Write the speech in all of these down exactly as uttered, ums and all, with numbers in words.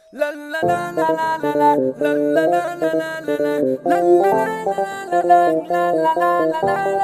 لا لا لا لا لا لا لا لا لا لا لا لا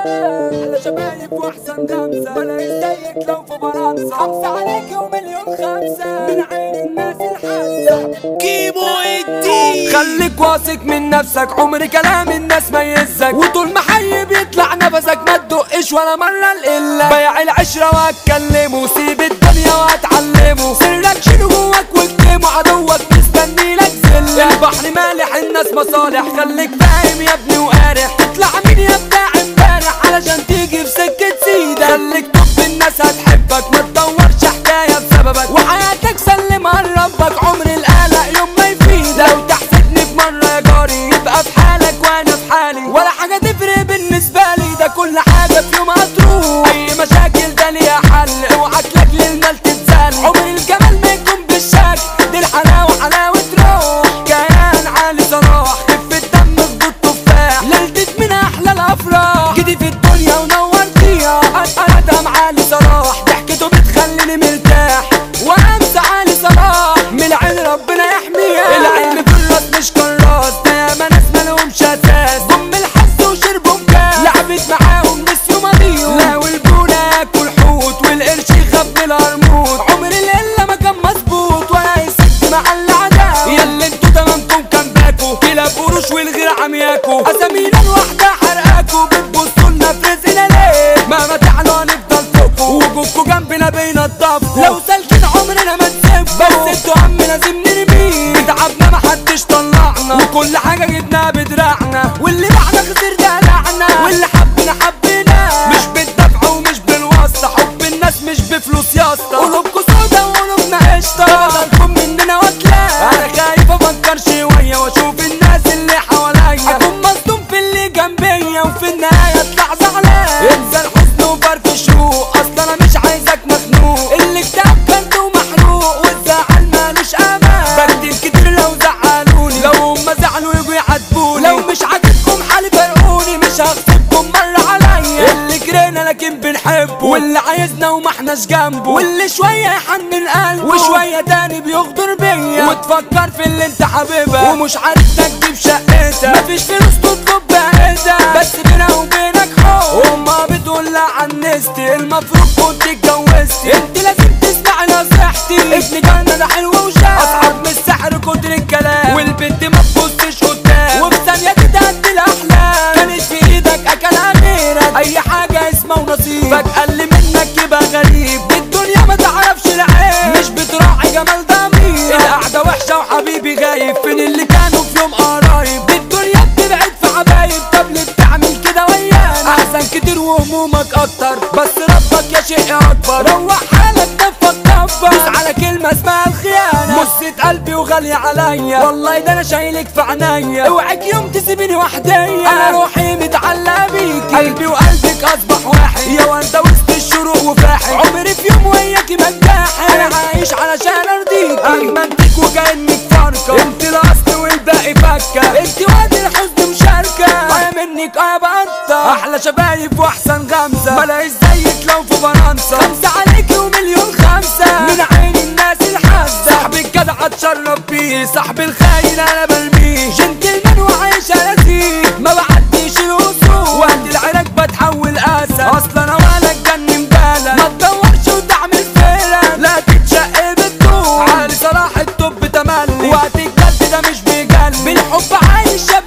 لا شبايب واحسن خمسة بلاقي زيك لو في فرنسا خمسة عليك ومليون خمسة من عين الناس الحاسة كيمو الدين. خليك واثق من نفسك، عمر كلام الناس ما يهزك، وطول ما حي بيطلع نفسك ما تدقش ولا مرة القلة. بيع العشرة واتكلمه، سيب الدنيا واتعلمه، سرك شيله جواك واكتمه، عدوك مستني لك زلة. البحر مالح الناس مصالح، خليك فاهم يا ابني وقارح، تطلع مين يا بتاع امبارح علشان تيجي في سكة سيدك. خليك طب الناس هتحبك، ما تدورش حكاية بسببك، وحياتك سلمها لربك، عمر القلق يوم ما يفيدك. لو تحسدني في مرة يا جاري يبقى في حالك وانا في حالي، ولا حاجة تفرق بالنسبة لي، ده كل حاجة في يوم هتروح. اي مشاكل ده ليها حل، اوعى تلاقي للمال تتزل، عمر الجمال ما يكون بالشكل، دي الحلاوة حلاوة روح. كيان عالي صلاح، خف الدم خدود تفاح، ليلتك من احلى الافراح، جدي في الدنيا ونورتيها. ادم عالي صلاح، ضحكته بتخليني مرتاح، وامسى عالي صلاح من العين ربنا يحميها. العلم في الراس مش كراس، ده ياما ناس مالهمش اساس، ضم الحظ وشربوا بكاس، لعبت معاهم نسيوا ماضيهم. لا والبونا ياكل حوت، والقرش يخاف من القرموط، عمر القله ما كان مظبوط ولا يسد مع العداوه. ياللي انتوا تمامكم كان باكو، كلاب قروش والغير عمياكو، اسامينا الواحده حرقاكو، بتبصوا لنا في رزقنا ليه؟ مهما تعلوا هنفضل فوقكو، وجودكوا جنبنا بينضفكوا، لو سالكين عمرنا ما نسيبكوا، بس انتوا هم لازم نرميه. بتعبنا محدش طلعنا، وكل حاجه جبناها بدراعنا، واللي باعنا خسر ده لعنا، واللي حبنا حبينا، مش بالدفع ومش بالواسطه، حب الناس مش بفلوس يا اسطى، قلوبكوا سودا وقلوبنا قشطه، بدلكم مننا وتلاقي. انا خايف افكر شويه واشوف الناس اللي حواليا، اكون مصدوم في اللي جنبيا، وفي النهايه اطلع زعلان. انسى الحزن وفرف شروق، اصل انا مش عايزك مخنوق، اللي كتاب كنت ومحروق، والزعل مالوش امان. بكتب كتير لو زعلوني، لو هما زعلوا يجوا يعاتبوني، لو مش عاجبكم حالي فرقوني، مش هغصبكم مرة عليا. اللي جرينا لكن بنحبه، واللي عايزنا وما احناش جنبه، واللي شوية يحنن قلبه، وشوية تاني بيغدر بيا، وتفكر في اللي انت حبيبها، ومش عارف تجيب شقتها، مفيش فلوس تطلب بعيدها، بس بينا وبينك حب. هما بتقول لا عنستي، المفروض كنت اتجوزتي، انت لازم تسمعي نصيحتي، ابن جنة ده حلو وشاب، اصعب من السحر كتر الكلام، والبنت ما تبصش قدام، وفي ثانية تتهدي الاحلام، كانت في ايدك اكلها غيرك، اي حاجة اسمها ونصيب، فجأة اللي منك يبقى غريب، الدنيا ما تعرفش العيب، مش بتراعي جمال ضمير، القعدة وحشة وحبيبي غايب، فين اللي كانوا في يوم قرايب، الدنيا بتبعد في حبايب، طب ليه بتعمل كده ويانا؟ احزان كتير وهمومك اكتر، بس ربك يا شيء اكبر، روح حالك دفك كبر، دوس على كلمة اسمها الخيانة، مصة قلبي وغالية عليا، والله ده انا شايلك في عنيا، اوعك يوم تسيبيني وحديا، انا روحي متعلقة بيكي، قلبي وقلبك اصبح واحد، يا وردة وسط الشروق وفاحل، عمري في يوم وياكي مجاحد، انا عايش علشان ارضيكي، امنتك وكأنك فارقة، انت الاصل والباقي فكة، انت وقت الحزن مشاركة، انا منك اه بقطع، احلى شبايب واحسن غمزة، ملاقيش زيك لو في فرنسا، خمسة عليكي ومليون خمسة من عين الناس الحاسة، صاحب الجدع اتشرف بيه، صاحب الخاين انا برميه، جنتلمان وعايش لذيذ، ما بعديش الوصول، وقت العراق بتحول اسد، اصلا انا ولا اتجنن بالك، ما تدورش وتعمل فيلك، لا تتشق بالطول، عالي صلاح الطب تملي، وقت الجد ده مش بيجلي، بالحب عايش